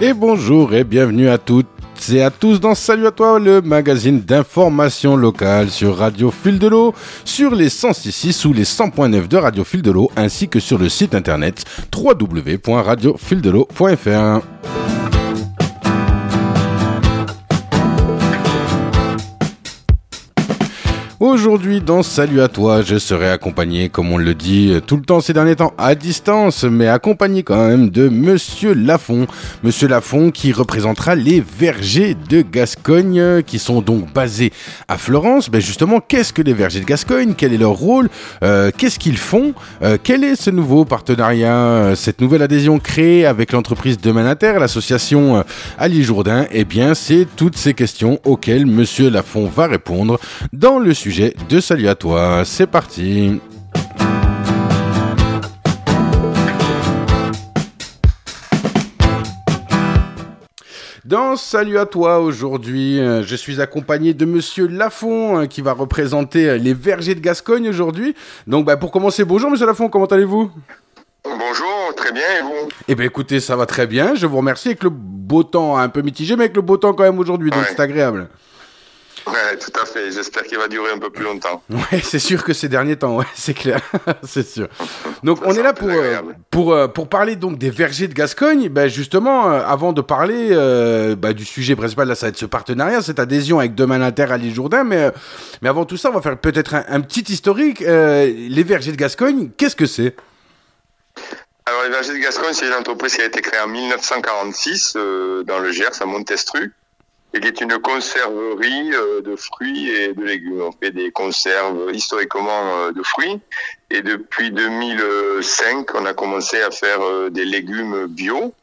Et bonjour et bienvenue à toutes et à tous dans Salut à toi, le magazine d'information locale sur Radio Fil de l'eau, sur les 106.6 ou les 100.9 de Radio Fil de l'eau, ainsi que sur le site internet www.radiofildel'eau.fr. Aujourd'hui, dans Salut à toi, je serai accompagné, comme on le dit tout le temps ces derniers temps, à distance, mais accompagné quand même de Monsieur Lafont. Monsieur Lafont qui représentera les vergers de Gascogne, qui sont donc basés à Florence. Ben justement, qu'est-ce que les vergers de Gascogne ? Quel est leur rôle ? Qu'est-ce qu'ils font ? Quel est ce nouveau partenariat, cette nouvelle adhésion créée avec l'entreprise Demain Inter, l'association Ali Jourdain ? Eh bien, c'est toutes ces questions auxquelles Monsieur Lafont va répondre dans le sujet de Salut à toi. C'est parti. Dans Salut à toi, aujourd'hui, je suis accompagné de Monsieur Lafont qui va représenter les vergers de Gascogne aujourd'hui. Donc, pour commencer, bonjour Monsieur Lafont, comment allez-vous ? Bonjour, très bien, et vous ? Eh bien, écoutez, ça va très bien, je vous remercie. Avec le beau temps un peu mitigé, mais avec le beau temps quand même aujourd'hui, donc c'est agréable. Ouais, tout à fait. J'espère qu'il va durer un peu plus longtemps. Ouais, c'est sûr que ces derniers temps, ouais, c'est clair, c'est sûr. Donc, on est là pour parler donc des vergers de Gascogne. Ben justement, avant de parler du sujet principal, là, ça va être ce partenariat, cette adhésion avec Demain Inter, Ali Jourdain. Mais avant tout ça, on va faire peut-être un petit historique. Les vergers de Gascogne, qu'est-ce que c'est ? Alors, les vergers de Gascogne, c'est une entreprise qui a été créée en 1946 dans le Gers, à Montestru, et qui est une conserverie de fruits et de légumes. On fait des conserves historiquement de fruits. Et depuis 2005, on a commencé à faire des légumes bio.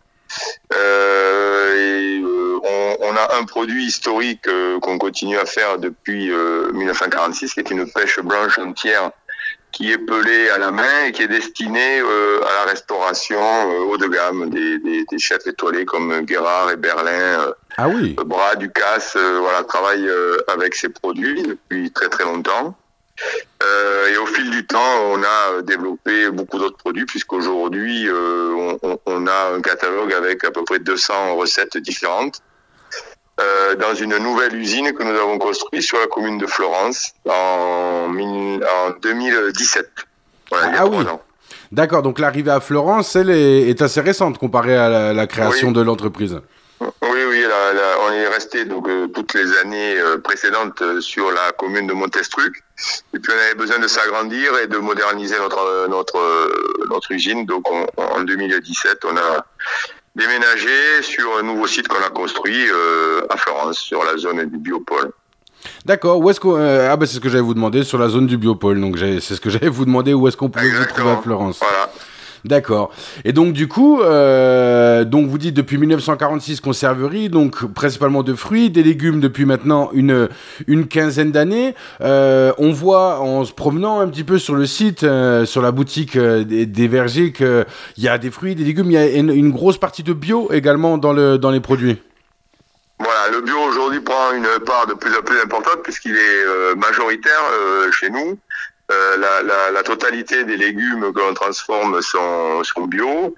On a un produit historique qu'on continue à faire depuis 1946, qui est une pêche blanche entière qui est pelée à la main et qui est destinée à la restauration haut de gamme des chefs étoilés comme Guérard et Berlin. Bras, Ducasse, travaillent avec ces produits depuis très très longtemps. Et au fil du temps, on a développé beaucoup d'autres produits, puisqu'aujourd'hui, on a un catalogue avec à peu près 200 recettes différentes. Dans une nouvelle usine que nous avons construite sur la commune de Florence en 2017. Voilà, il y a 3 ans. D'accord, donc l'arrivée à Florence, elle est assez récente comparée à la création de l'entreprise. Oui, on est resté donc toutes les années précédentes sur la commune de Montestru. Et puis on avait besoin de s'agrandir et de moderniser notre usine. Donc en 2017, on a déménagé sur un nouveau site qu'on a construit à Florence, sur la zone du Biopôle. D'accord, où est-ce qu'on... c'est ce que j'allais vous demander, sur la zone du Biopôle. Donc c'est ce que j'allais vous demander, où est-ce qu'on pouvait vous trouver à Florence. Voilà. D'accord. Et donc du coup, vous dites depuis 1946 conserverie, donc principalement de fruits, des légumes depuis maintenant une quinzaine d'années. On voit en se promenant un petit peu sur le site, sur la boutique des vergers, qu'il y a des fruits, des légumes, il y a une grosse partie de bio également dans les produits. Voilà, le bio aujourd'hui prend une part de plus en plus importante puisqu'il est majoritaire chez nous. La totalité des légumes que l'on transforme sont bio.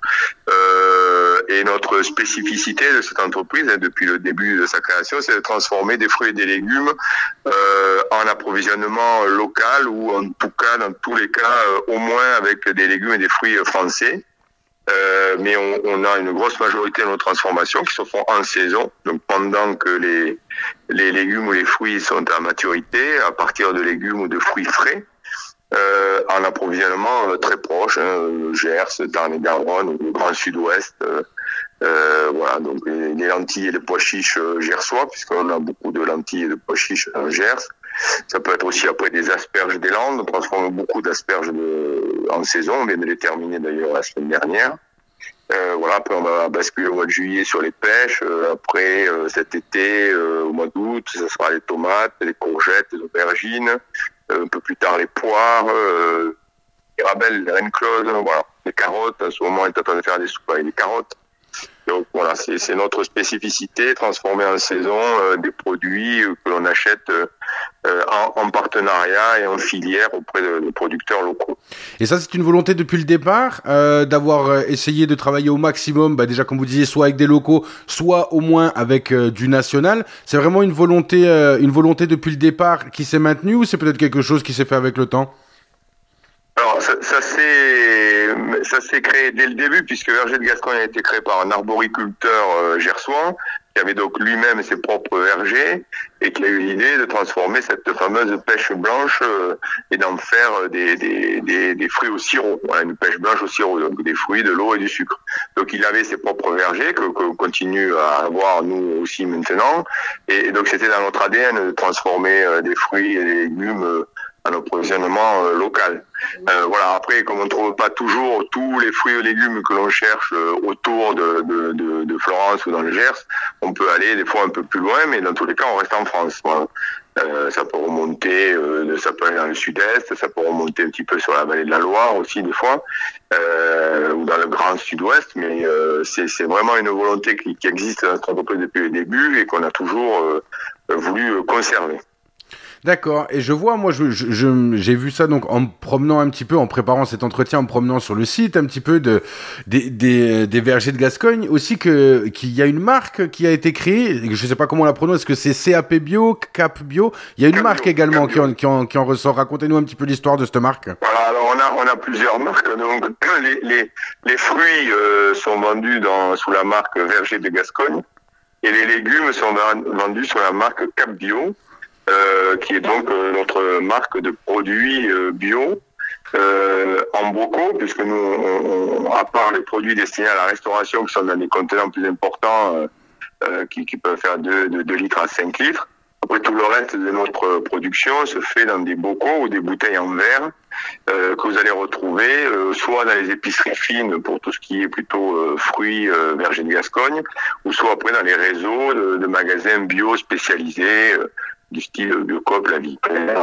Et notre spécificité de cette entreprise, depuis le début de sa création, c'est de transformer des fruits et des légumes en approvisionnement local, ou en tout cas, dans tous les cas, au moins avec des légumes et des fruits français. Mais on a une grosse majorité de nos transformations qui se font en saison, donc pendant que les légumes ou les fruits sont à maturité, à partir de légumes ou de fruits frais. En approvisionnement très proche, le Gers, Tarn-et-Garonne, le Grand Sud-Ouest, donc les lentilles et les pois chiches gersois, puisqu'on a beaucoup de lentilles et de pois chiches dans le Gers. Ça peut être aussi après des asperges des Landes, on transforme beaucoup d'asperges en saison, on vient de les terminer d'ailleurs la semaine dernière. Après on va basculer au mois de juillet sur les pêches, après cet été, au mois d'août, ça sera les tomates, les courgettes, les aubergines, un peu plus tard les poires, les rabelles, les reines clauses, les carottes. En ce moment, on est en train de faire des soupes avec des carottes. Donc voilà, c'est notre spécificité, transformer en saison des produits que l'on achète en partenariat et en filière auprès de producteurs locaux. Et ça, c'est une volonté depuis le départ, d'avoir essayé de travailler au maximum, déjà comme vous disiez, soit avec des locaux, soit au moins avec du national. C'est vraiment une volonté depuis le départ qui s'est maintenue, ou c'est peut-être quelque chose qui s'est fait avec le temps? Alors ça s'est créé dès le début, puisque Verger de Gascogne a été créé par un arboriculteur gersois qui avait donc lui-même ses propres vergers et qui a eu l'idée de transformer cette fameuse pêche blanche et d'en faire des fruits au sirop. Voilà, une pêche blanche au sirop, donc des fruits, de l'eau et du sucre. Donc il avait ses propres vergers que continue à avoir nous aussi maintenant. Et donc c'était dans notre ADN de transformer des fruits et des légumes en approvisionnement local. Voilà. Après, comme on ne trouve pas toujours tous les fruits et légumes que l'on cherche autour de Florence ou dans le Gers, on peut aller des fois un peu plus loin, mais dans tous les cas, on reste en France. Voilà. Ça peut remonter, ça peut aller dans le sud-est, ça peut remonter un petit peu sur la vallée de la Loire aussi des fois, ou dans le grand sud-ouest, mais c'est vraiment une volonté qui existe dans notre entreprise depuis le début et qu'on a toujours voulu conserver. D'accord. Et je vois, moi, j'ai vu ça donc en me promenant un petit peu, en préparant cet entretien, en me promenant sur le site un petit peu des vergers de Gascogne, aussi qu'il y a une marque qui a été créée. Je sais pas comment on la prononce. Est-ce que c'est CAP Bio, Cap Bio? Il y a une marque également qui en ressort. Racontez-nous un petit peu l'histoire de cette marque. Voilà. Alors on a plusieurs marques. Donc les fruits sont vendus sous la marque Verger de Gascogne et les légumes sont vendus sous la marque Cap Bio. Qui est donc notre marque de produits bio en bocaux, puisque nous, à part les produits destinés à la restauration qui sont dans des contenants plus importants qui peuvent faire 2 litres à 5 litres, après tout le reste de notre production se fait dans des bocaux ou des bouteilles en verre que vous allez retrouver soit dans les épiceries fines pour tout ce qui est plutôt fruits Verger de Gascogne, ou soit après dans les réseaux de magasins bio spécialisés du style Biocoop, La Vipère,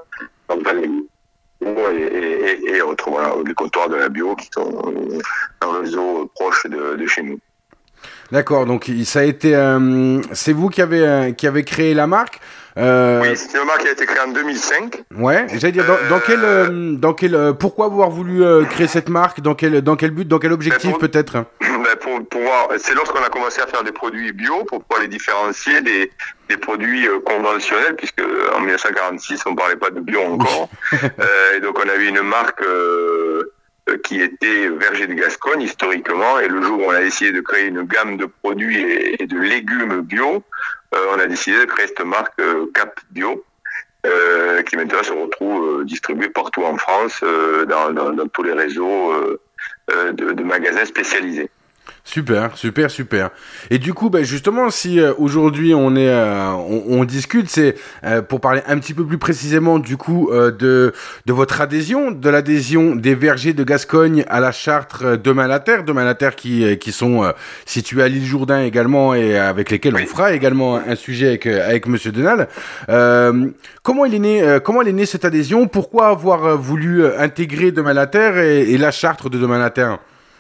et autres, voilà, les comptoirs de la bio qui sont un réseau proche de chez nous. D'accord, donc ça a été, c'est vous qui avez créé la marque. Oui, c'est une marque qui a été créée en 2005. Ouais, j'allais dire dans quel pourquoi avoir voulu créer cette marque, dans quel but, dans quel objectif peut-être? Pour pouvoir, c'est lorsqu'on a commencé à faire des produits bio pour pouvoir les différencier des produits conventionnels, puisque en 1946 on parlait pas de bio encore. Et donc on avait une marque qui était Verger de Gascogne historiquement, et le jour où on a décidé de créer une gamme de produits et de légumes bio, on a décidé de créer cette marque Cap Bio, qui maintenant se retrouve distribuée partout en France, dans tous les réseaux de magasins spécialisés. Super. Et du coup, justement, si aujourd'hui on discute, c'est pour parler un petit peu plus précisément du coup de votre adhésion, de l'adhésion des vergers de Gascogne à la charte Demain la Terre qui sont situés à l'île Jourdain également et avec lesquels on fera également un sujet avec Monsieur Denal. Comment elle est née cette adhésion? Pourquoi avoir voulu intégrer Demain la Terre et la charte de Demain la Terre?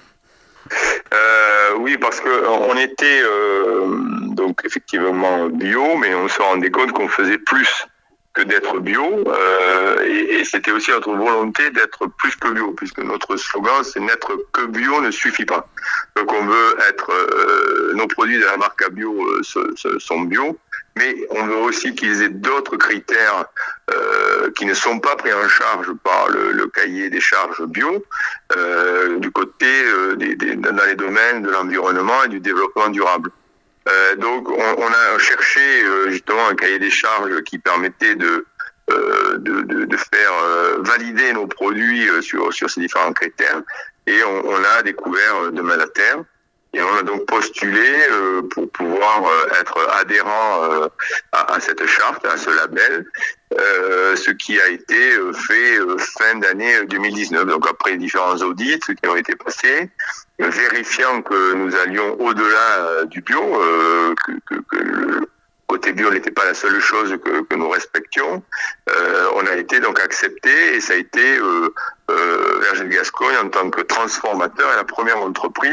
Oui, parce que on était donc effectivement bio, mais on se rendait compte qu'on faisait plus que d'être bio, et c'était aussi notre volonté d'être plus que bio, puisque notre slogan c'est n'être que bio ne suffit pas. Donc on veut être, nos produits de la marque bio sont bio, mais on veut aussi qu'ils aient d'autres critères qui ne sont pas pris en charge par le cahier des charges bio, du côté dans les domaines de l'environnement et du développement durable. Donc on a cherché justement un cahier des charges qui permettait de faire valider nos produits sur ces différents critères, et on a découvert Demain la Terre. Et on a donc postulé pour pouvoir être adhérent à cette charte, à ce label, ce qui a été fait fin d'année 2019. Donc après différents audits qui ont été passés, vérifiant que nous allions au-delà du bio, que le côté bio n'était pas la seule chose que nous respections, on a été donc accepté, et ça a été Verger de Gascogne en tant que transformateur et la première entreprise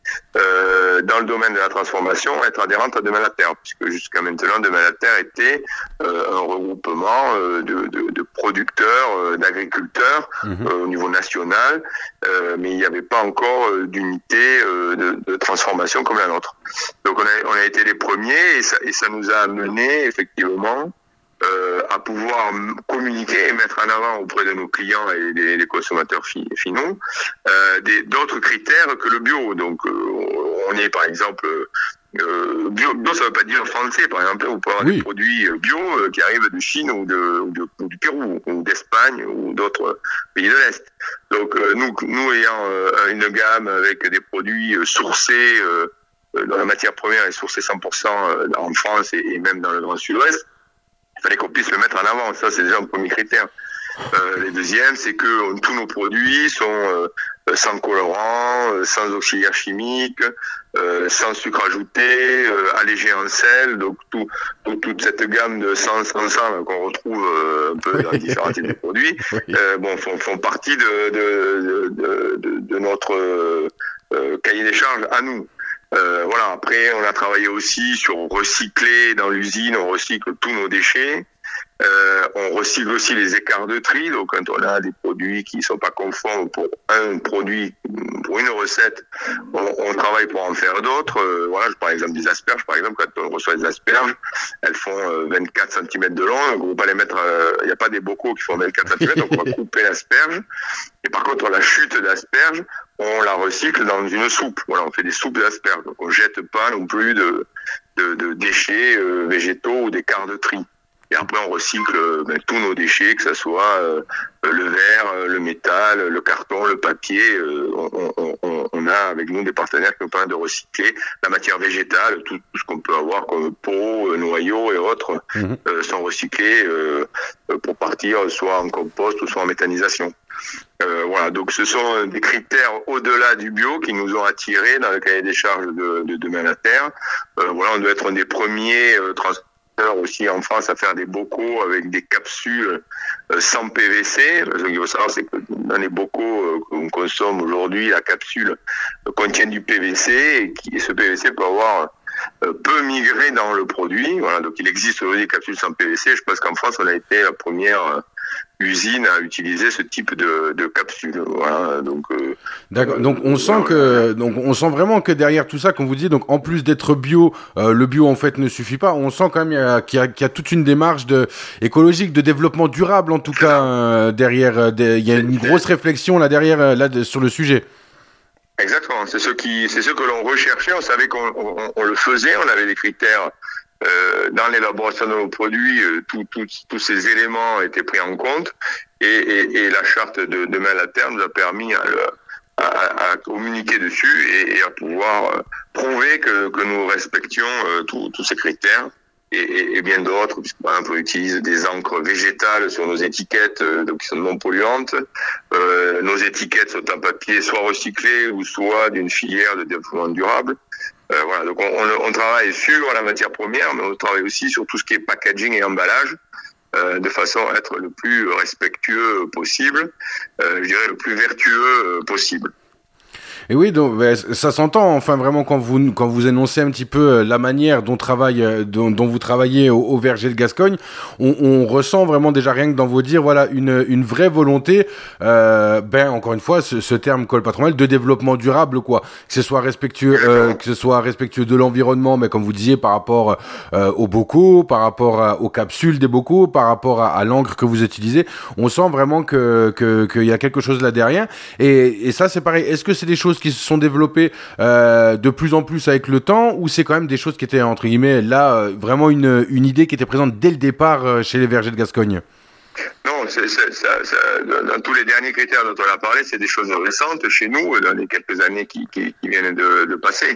dans le domaine de la transformation, être adhérente à Demain la Terre, puisque jusqu'à maintenant, Demain la Terre était un regroupement de producteurs, d'agriculteurs au niveau national, mais il n'y avait pas encore d'unité de transformation comme la nôtre. Donc on a été les premiers et ça nous a amené effectivement à pouvoir communiquer et mettre en avant auprès de nos clients et des consommateurs finaux d'autres critères que le bio. Donc on est par exemple bio, ça veut pas dire français. Par exemple, vous pouvez avoir des produits bio qui arrivent de Chine ou du Pérou ou d'Espagne ou d'autres pays de l'Est. Donc nous ayant une gamme avec des produits sourcés dont la matière première est sourcée 100% en France et même dans le Grand Sud-Ouest, il fallait qu'on puisse le mettre en avant. Ça, c'est déjà un premier critère. Les deuxièmes, c'est que tous nos produits sont sans colorant, sans auxiliaires chimiques, sans sucre ajouté, allégés en sel. Donc toute cette gamme de sans qu'on retrouve un peu dans différents types de produits, font partie de notre cahier des charges à nous. Voilà. Après, on a travaillé aussi sur recycler dans l'usine. On recycle tous nos déchets. On recycle aussi les écarts de tri. Donc, quand on a des produits qui sont pas conformes pour un produit, pour une recette, on travaille pour en faire d'autres. Voilà, je prends l'exemple des asperges. Par exemple, quand on reçoit des asperges, elles font 24 cm de long. Donc, on va pas les mettre. Il n'y a pas des bocaux qui font 24 cm. Donc, on va couper l'asperge. Et par contre, la chute d'asperge, on la recycle dans une soupe. Voilà, on fait des soupes d'asperges. Donc, on jette pas non plus de déchets végétaux ou d'écarts de tri. Et après, on recycle tous nos déchets, que ce soit le verre, le métal, le carton, le papier. On a avec nous des partenaires qui nous permettent de recycler la matière végétale, tout ce qu'on peut avoir comme peau, noyaux et autres sont recyclés pour partir soit en compost ou soit en méthanisation. Voilà, donc ce sont des critères au-delà du bio qui nous ont attirés dans le cahier des charges de Demain la Terre. Voilà, on doit être un des premiers aussi en France à faire des bocaux avec des capsules sans PVC. Ce qu'il faut savoir, c'est que dans les bocaux qu'on consomme aujourd'hui, la capsule contient du PVC et ce PVC peut migrer dans le produit. Voilà, donc il existe aujourd'hui des capsules sans PVC. Je pense qu'en France, on a été la première usine à utiliser ce type de capsule. Voilà, donc d'accord. Donc on sent vraiment que derrière tout ça, comme vous dites, donc en plus d'être bio, le bio en fait ne suffit pas. On sent quand même qu'il y a toute une démarche écologique, de développement durable en tout cas derrière. Il y a une grosse réflexion là derrière sur le sujet. Exactement. C'est ce que l'on recherchait. On savait qu'on le faisait. On avait des critères. Dans l'élaboration de nos produits, tous ces éléments étaient pris en compte et la charte de Demain la Terre nous a permis à communiquer dessus et à pouvoir prouver que nous respections tous ces critères et bien d'autres, puisque par exemple on utilise des encres végétales sur nos étiquettes donc qui sont non polluantes. Nos étiquettes sont en papier soit recyclé ou soit d'une filière de développement durable. Voilà, donc on travaille sur la matière première, mais on travaille aussi sur tout ce qui est packaging et emballage, de façon à être le plus respectueux possible, je dirais le plus vertueux possible. Et oui, donc ça s'entend. Enfin, vraiment, quand vous énoncez un petit peu la manière dont vous travaillez au verger de Gascogne, on ressent vraiment déjà rien que dans vos dires, voilà, une vraie volonté. Encore une fois, ce terme colle pas trop mal, de développement durable, quoi. Que ce soit respectueux de l'environnement, mais comme vous disiez, par rapport aux bocaux, par rapport aux capsules des bocaux, par rapport à l'encre que vous utilisez, on sent vraiment qu'il y a quelque chose là derrière. Et ça, c'est pareil. Est-ce que c'est des choses qui se sont développées de plus en plus avec le temps, ou c'est quand même des choses qui étaient entre guillemets là vraiment une idée qui était présente dès le départ chez les vergers de Gascogne? Non, dans tous les derniers critères dont on a parlé, c'est des choses récentes chez nous, dans les quelques années qui viennent de passer.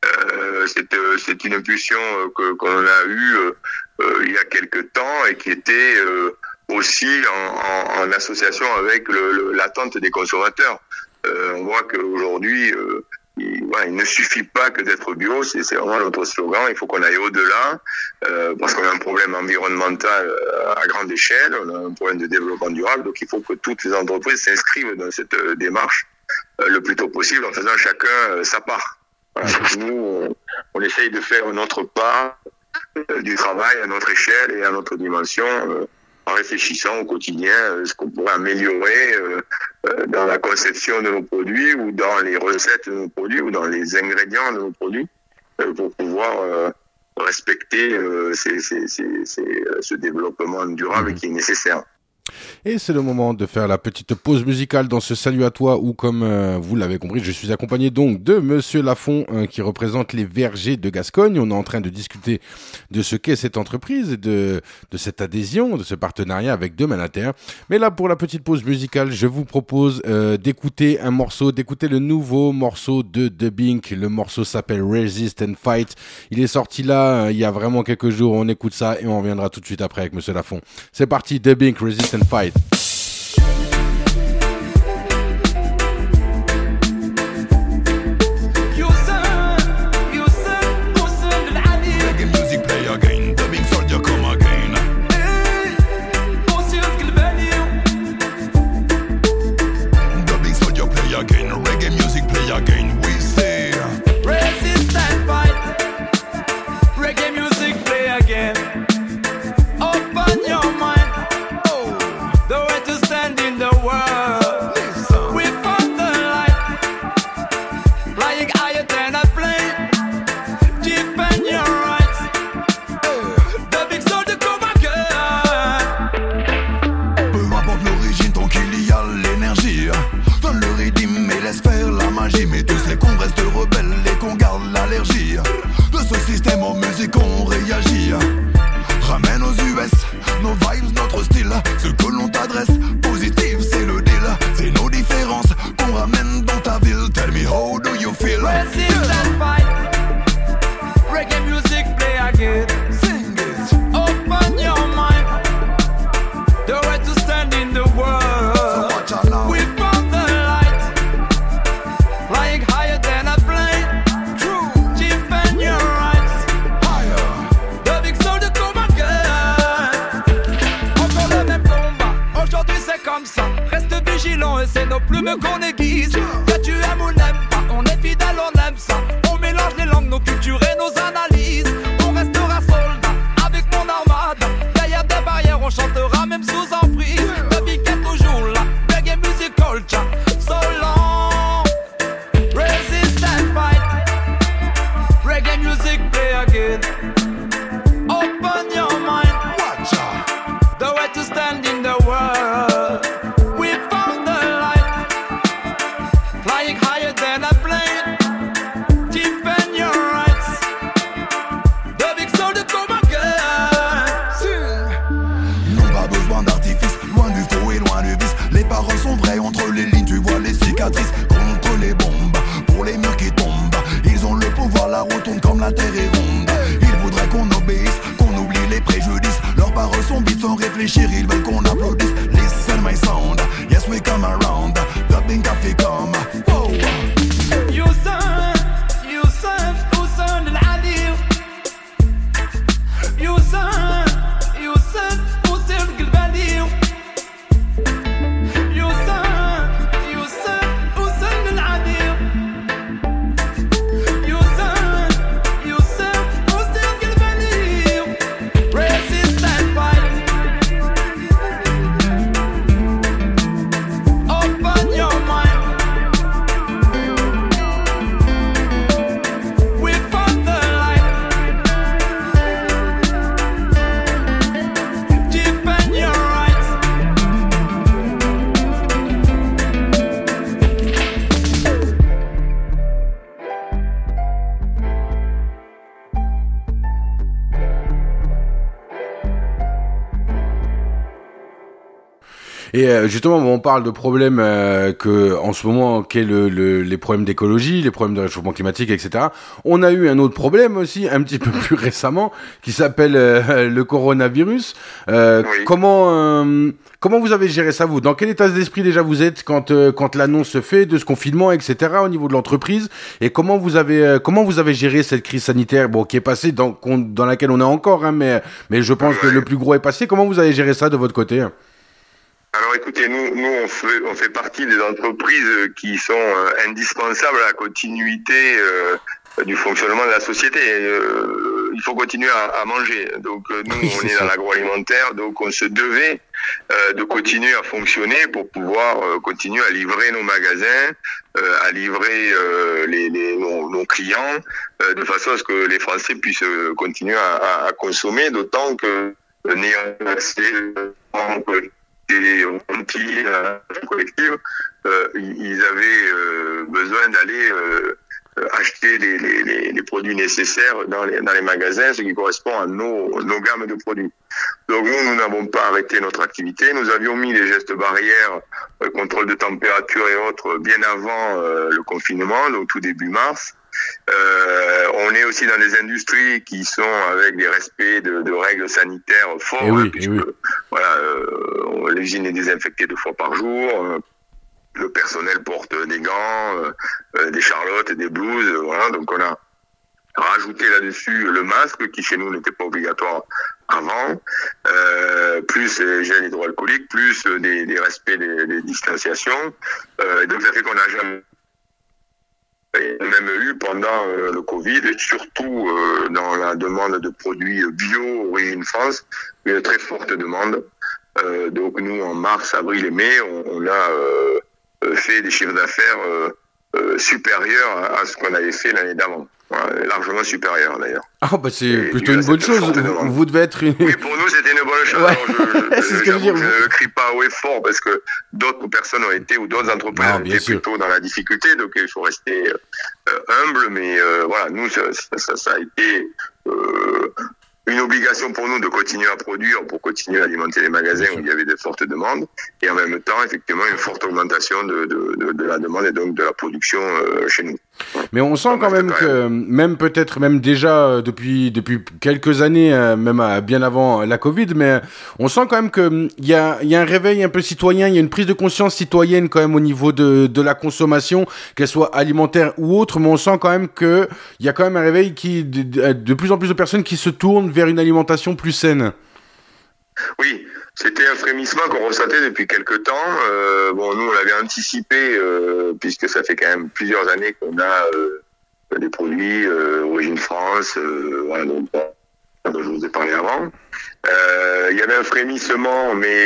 C'est une impulsion qu'on a eue il y a quelques temps et qui était aussi en association avec l'attente des consommateurs. On voit qu'aujourd'hui, il ne suffit pas que d'être bio, c'est vraiment notre slogan. Il faut qu'on aille au-delà, parce qu'on a un problème environnemental à grande échelle, on a un problème de développement durable, donc il faut que toutes les entreprises s'inscrivent dans cette démarche le plus tôt possible en faisant chacun sa part. Voilà. Nous, on essaye de faire notre part du travail à notre échelle et à notre dimension, en réfléchissant au quotidien ce qu'on pourrait améliorer dans la conception de nos produits ou dans les recettes de nos produits ou dans les ingrédients de nos produits pour pouvoir respecter ce développement durable qui est nécessaire. Et c'est le moment de faire la petite pause musicale dans ce Salut à toi où, comme vous l'avez compris, je suis accompagné donc de Monsieur Lafont qui représente les vergers de Gascogne. On est en train de discuter de ce qu'est cette entreprise et de cette adhésion, de ce partenariat avec Demain Terre. Mais là, pour la petite pause musicale, je vous propose d'écouter le nouveau morceau de Dubbing. Le morceau s'appelle Resist and Fight. Il est sorti là il y a vraiment quelques jours. On écoute ça et on reviendra tout de suite après avec Monsieur Lafont. C'est parti, Dubbing, Resist and Fight. Et justement, on parle de problèmes que en ce moment, qu'est les problèmes d'écologie, les problèmes de réchauffement climatique, etc. On a eu un autre problème aussi, un petit peu plus récemment, qui s'appelle le coronavirus. Oui. Comment vous avez géré ça, vous? Dans quel état d'esprit déjà vous êtes quand l'annonce se fait de ce confinement, etc. au niveau de l'entreprise? Et comment vous avez géré cette crise sanitaire, bon, qui est passée dans laquelle on est encore, hein, mais je pense que le plus gros est passé. Comment vous avez géré ça de votre côté? Alors écoutez, nous on fait partie des entreprises qui sont indispensables à la continuité du fonctionnement de la société. Il faut continuer à manger. Donc nous, on est dans l'agroalimentaire, donc on se devait de continuer à fonctionner pour pouvoir continuer à livrer nos magasins, à livrer nos clients, de façon à ce que les Français puissent continuer à consommer, d'autant que n'ayant accès des outils collectifs, ils avaient besoin d'aller acheter les produits nécessaires dans les magasins, ce qui correspond à nos gammes de produits. Donc nous n'avons pas arrêté notre activité. Nous avions mis les gestes barrières, contrôle de température et autres, bien avant le confinement, donc tout début mars. On est aussi dans des industries qui sont avec des respects de règles sanitaires forts, puisque voilà, l'usine est désinfectée 2 fois par jour. Le personnel porte des gants, des charlottes, des blouses, voilà. Donc on a rajouté là-dessus le masque qui chez nous n'était pas obligatoire avant, plus les gels hydroalcooliques, plus des respects des distanciations. Donc ça fait qu'on n'a jamais même eu pendant le Covid, et surtout dans la demande de produits bio origine France, une très forte demande. Donc nous en mars, avril et mai, on a fait des chiffres d'affaires supérieurs à ce qu'on avait fait l'année d'avant. Voilà, largement supérieurs d'ailleurs. Ah bah c'est plutôt une bonne chose. Vous devez être une... Oui, pour nous c'était une bonne chose. Ouais. C'est ce que je veux dire. Je ne crie pas haut et fort parce que d'autres personnes ont été, ou d'autres entreprises ont été plutôt dans la difficulté, donc il faut rester humble, mais voilà, nous ça a été une obligation pour nous de continuer à produire, pour continuer à alimenter les magasins où il y avait de fortes demandes, et en même temps, effectivement, une forte augmentation de la demande et donc de la production chez nous. Mais on sent quand même que, même déjà depuis quelques années, même bien avant la Covid, mais on sent quand même que il y a un réveil un peu citoyen, il y a une prise de conscience citoyenne quand même au niveau de la consommation, qu'elle soit alimentaire ou autre, mais on sent quand même que il y a quand même un réveil de plus en plus de personnes qui se tournent vers une alimentation plus saine. Oui, c'était un frémissement qu'on ressentait depuis quelque temps. Bon, nous, on l'avait anticipé, puisque ça fait quand même plusieurs années qu'on a des produits origine France, voilà, donc, dont je vous ai parlé avant. Il y avait un frémissement, mais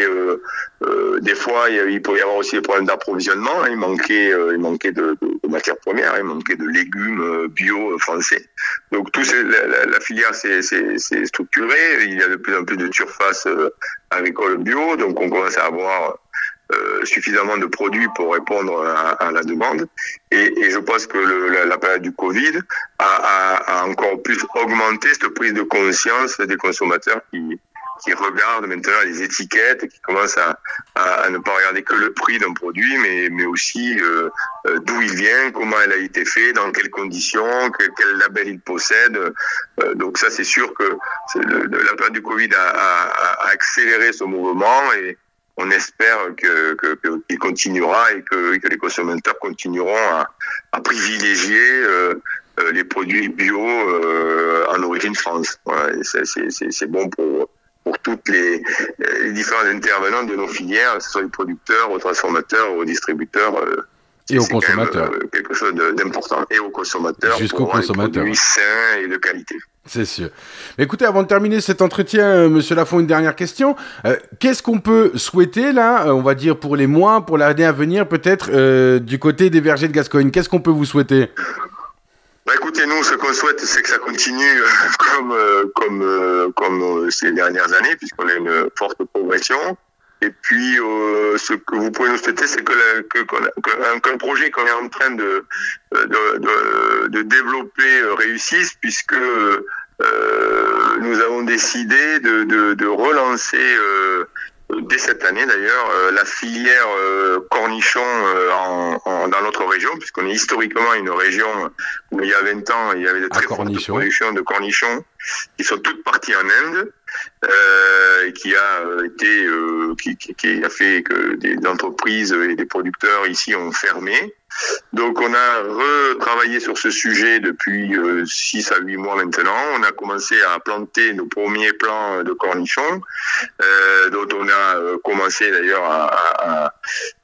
des fois, il peut y avoir aussi des problèmes d'approvisionnement. Hein. Il manquait de matières premières, il manquait de légumes bio français. Donc, la filière s'est structurée. Il y a de plus en plus de surfaces agricoles bio, donc on commence à avoir suffisamment de produits pour répondre à la demande. Et je pense que la période du Covid a encore plus augmenté cette prise de conscience des consommateurs qui regardent maintenant les étiquettes et qui commencent à ne pas regarder que le prix d'un produit, mais aussi d'où il vient, comment il a été fait, dans quelles conditions, quel label il possède. Donc ça, c'est sûr que la période du Covid a accéléré ce mouvement, et on espère qu'il continuera et que les consommateurs continueront à privilégier les produits bio en origine France. Voilà, et c'est bon pour toutes les différents intervenants de nos filières, que ce soit les producteurs, aux transformateurs, aux distributeurs. Et aux consommateurs. Quelque chose d'important. Et aux consommateurs. Jusqu'aux consommateurs. Produits sains et de qualité. C'est sûr. Mais écoutez, avant de terminer cet entretien, Monsieur Lafont, une dernière question. Qu'est-ce qu'on peut souhaiter, là, on va dire, pour les mois, pour l'année à venir, peut-être, du côté des vergers de Gascogne? Qu'est-ce qu'on peut vous souhaiter? Bah écoutez, nous, ce qu'on souhaite, c'est que ça continue comme ces dernières années, puisqu'on a une forte progression. Et puis, ce que vous pouvez nous souhaiter, c'est qu'un projet qu'on est en train de développer réussisse, puisque nous avons décidé de relancer dès cette année d'ailleurs la filière cornichon dans notre région, puisqu'on est historiquement une région où il y a 20 ans il y avait de très fortes productions de cornichons qui sont toutes parties en Inde, et qui a fait que des entreprises et des producteurs ici ont fermé. Donc on a retravaillé sur ce sujet depuis 6 à 8 mois maintenant. On a commencé à planter nos premiers plants de cornichons, dont on a commencé d'ailleurs à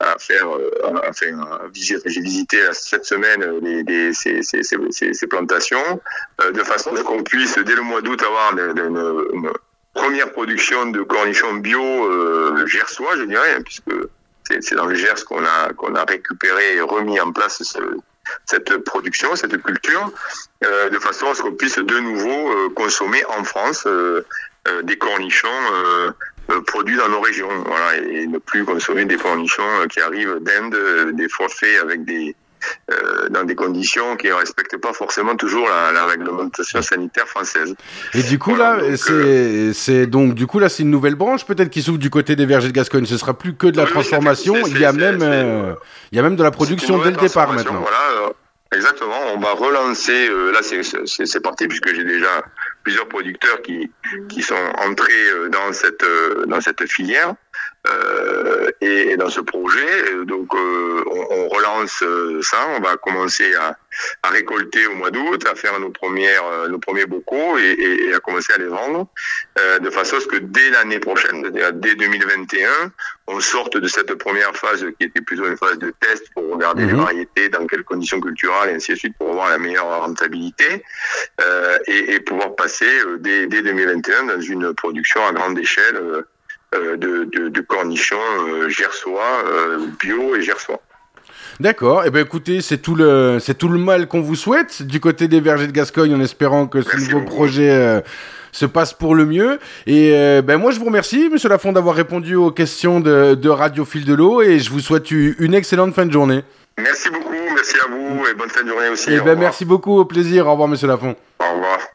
à faire. J'ai visité cette semaine ces plantations, de façon qu'on puisse dès le mois d'août avoir une première production de cornichons bio gersois, je dirais, hein, puisque c'est dans le Gers qu'on a récupéré et remis en place cette production, cette culture, de façon à ce qu'on puisse de nouveau consommer en France des cornichons produits dans nos régions, voilà, et ne plus consommer des cornichons qui arrivent d'Inde, des fois faits avec dans des conditions qui ne respectent pas forcément toujours la réglementation sanitaire française. Et du coup, voilà, là, c'est une nouvelle branche peut-être qui s'ouvre du côté des vergers de Gascogne. Ce sera plus que de la transformation. Il y a même de la production dès le départ maintenant. Voilà, exactement. On va relancer. Là, c'est parti puisque j'ai déjà plusieurs producteurs qui sont entrés dans cette filière. Et dans ce projet, donc on relance ça. On va commencer à récolter au mois d'août, à faire nos premiers bocaux et à commencer à les vendre, de façon à ce que dès l'année prochaine, c'est-à-dire dès 2021, on sorte de cette première phase qui était plutôt une phase de test pour regarder les variétés, dans quelles conditions culturelles et ainsi de suite, pour avoir la meilleure rentabilité, et pouvoir passer dès 2021 dans une production à grande échelle de cornichons gersois, bio et gersois. D'accord. Eh ben écoutez, c'est tout le mal qu'on vous souhaite du côté des vergers de Gascogne, en espérant que ce nouveau projet se passe pour le mieux. Et moi, je vous remercie, Monsieur Lafond, d'avoir répondu aux questions de Radio Fil de l'eau, et je vous souhaite une excellente fin de journée. Merci beaucoup, merci à vous, et bonne fin de journée aussi. Merci beaucoup, au plaisir. Au revoir, Monsieur Lafond. Au revoir.